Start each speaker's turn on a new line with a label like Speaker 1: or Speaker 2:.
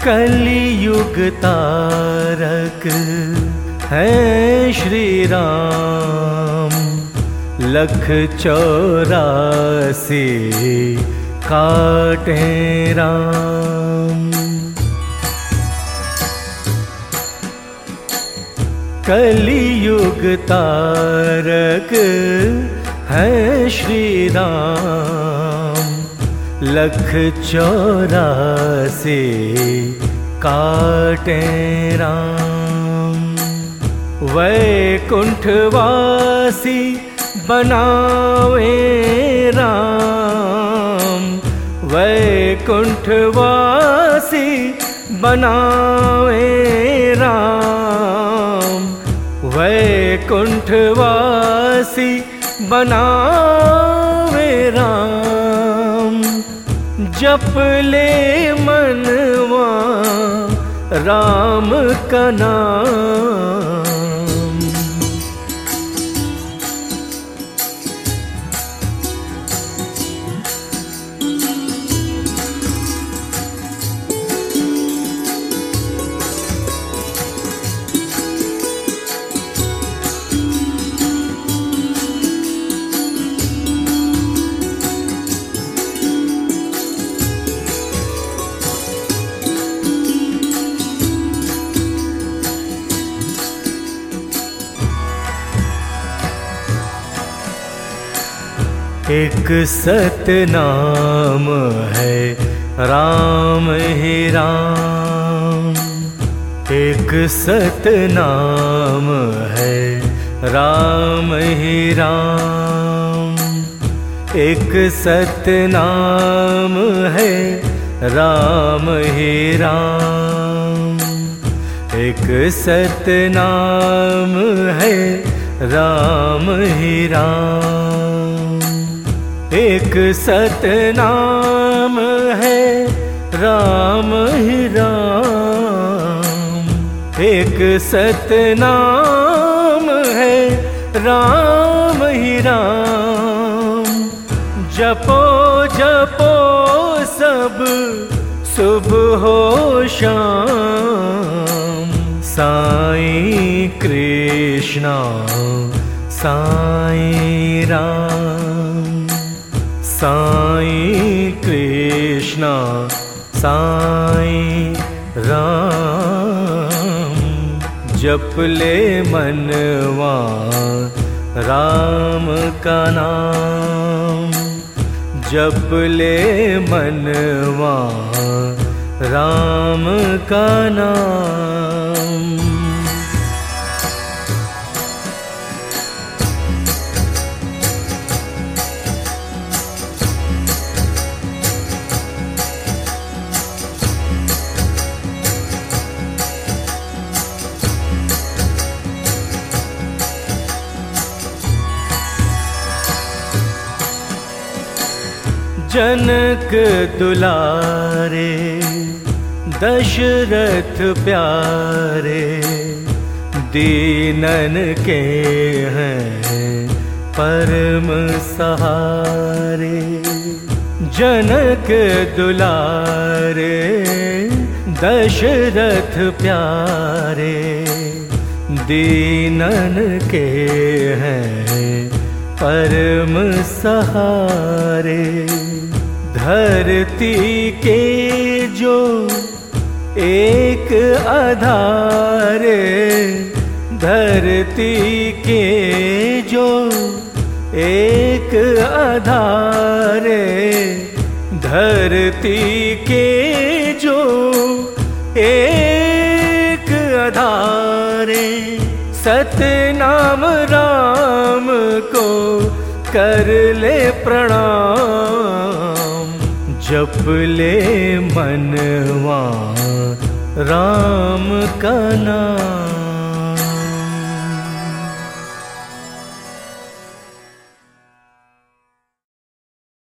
Speaker 1: कलियुग तारक है श्री राम, लख 84 काटे राम। कलियुग तारक है श्री राम, लख 84 काटे राम। वैकुंठवासी बनावे राम, वैकुंठवासी बनावे राम, वैकुंठवासी बनावे राम। जप ले मनवा राम का नाम। एक सतनाम है राम ही राम, एक सतनाम है राम ही राम, एक सतनाम है राम ही राम, एक सतनाम है राम ही राम, एक सतनाम है राम ही राम, एक सतनाम है राम ही राम। जपो जपो सब सुबह हो शाम, साईं कृष्णा साईं राम, साईं कृष्णा साईं राम। जप ले मनवा राम का नाम, जप ले मनवा राम का नाम। जनक दुलारे दशरथ प्यारे, दीनन के हैं परम सहारे। जनक दुलारे दशरथ प्यारे, दीनन के हैं परम सहारे। धरती के जो एक आधारे, धरती के जो एक आधारे, धरती के जो एक आधारे। सतनाम राम को कर ले प्रणाम, जप ले मनवा राम का नाम।